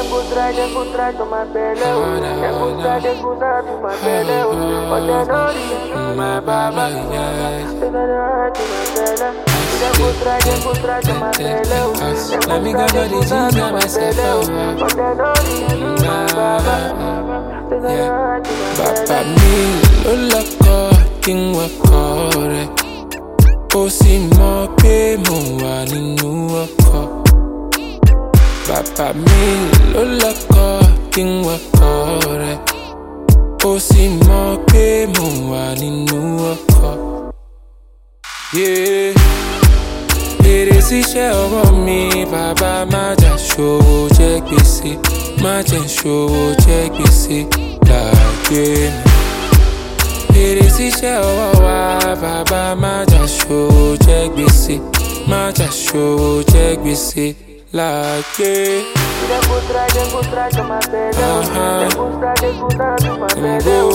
encontrar, tomar peleu. Encontrar, tomar peleu. Ontem não uma baba. Encontrar, tomar peleu. Let me go for the ginger myself. Ontem não uma baba. Bàbá mi ló lọ́kọ̀ kí n wọkọ̀ rẹ̀. Ó sì mọ̀ pé mo wà nínú ọkọ̀. Bàbá mi ló lọ́kọ̀ kí n wọkọ̀ rẹ̀. Ó sì mọ̀ pé mo wà nínú ọkọ̀. Èrè síṣẹ́ ọwọ́ mi, bàbá má jà ṣòwò jẹ́ gbèsè. Má jẹ́ ṣòwò jẹ́ gbèsè láyé mi. Èrè síṣẹ́ ọwọ́ wa, bàbá má jà ṣòwò jẹ́ gbèsè. Má jà ṣòwò jẹ́ gbèsè láyé. Encontrar, tomar peleu. Encontrar, tomar peleu.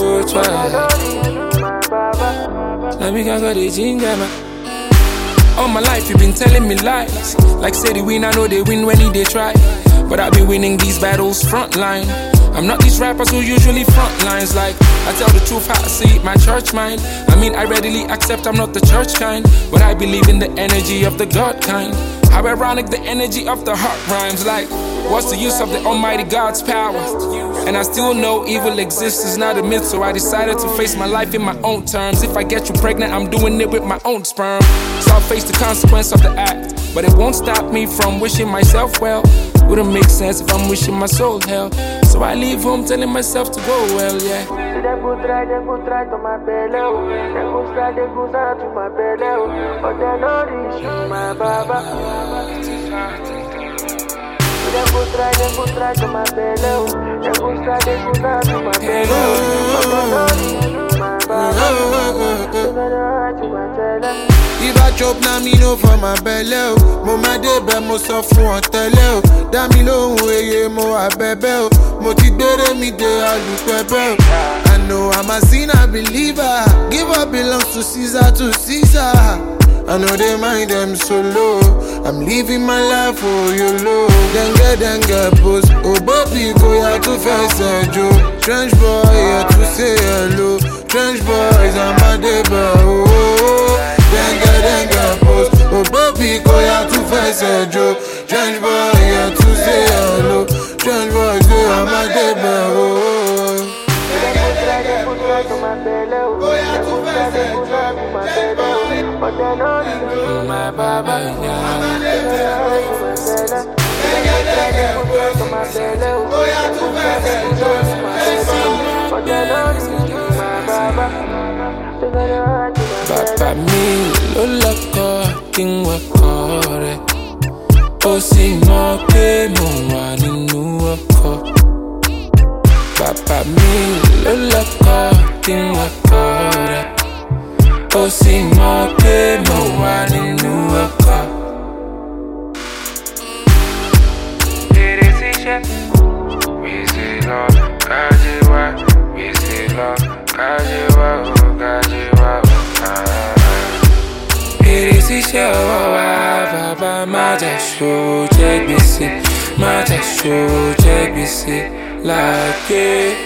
Let me go for the ginger, man. All my life you been telling me lies. Like say the win, I know they win when they try. But I've been winning these battles frontline. I'm not these rappers who usually front lines. Like, I tell the truth how I see it, my church mind. I mean, I readily accept I'm not the church kind, but I believe in the energy of the God kind. How ironic the energy of the heart rhymes. Like, what's the use of the almighty God's power? And I still know evil exists, is not a myth. So I decided to face my life in my own terms. If I get you pregnant, I'm doing it with my own sperm. So I'll face the consequence of the act, but it won't stop me from wishing myself well. Wouldn't make sense if I'm wishing my soul hell. So I leave home telling myself to go well, yeah. Encontrar, tomar peleu. Encontrar, tomar peleu. Ontem não uma baba. Encontrar, tomar peleu. Encontrar, tomar peleu. Ontem não uma baba. If I chop na me no for my belly o. Mo ma débẹ̀ mo sọ fún wọn tẹ́lẹ̀ o. Dá mi lóhùn eye mo wà bẹ́bẹ́ o. Mo ti gbére mi dé alùpẹ̀pẹ̀ o. I know I'm a sinner believer. Give up belongs to Caesar. I know they mind them solo. I'm living my life for YOLO. Dengue post. Oh baby go ya to fẹsẹ̀ jo. Strange boy here to say hello. Strange boys I'm a débẹ̀ o. Dengue post. Oh baby go ya to fẹsẹ̀ jo. Strange boy here to say hello. Strange boys say I'm a débẹ̀ o. Tomar peleu. Encontrar, tomar peleu. Ontem não My baba, tomar peleu. bàbá mi ló lọ́kọ̀ kí n wọkọ̀ rẹ̀. Ó sì mọ̀ pé mo wà nínú ọkọ̀. Bàbá mi ló lọ́kọ̀ kí n wọkọ̀ rẹ̀. Ó sì mọ̀ pé mo wà nínú ọkọ̀. Èrè síṣẹ́. Gbèsè lọ, kájí wá. Gbèsè lọ, kájí wá o, kájí wá o. Èrè síṣẹ́ ọwọ́ wa, bàbá má jà ṣòwò jẹ́ gbèsè. Má jà ṣòwò jẹ́ gbèsè láyé.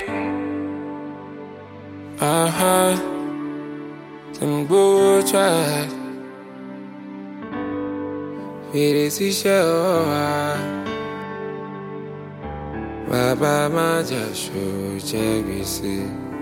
Gbówó try. Èrè síṣẹ́ ọwọ́ wa, bàbá má jà ṣòwò jẹ́ gbèsè.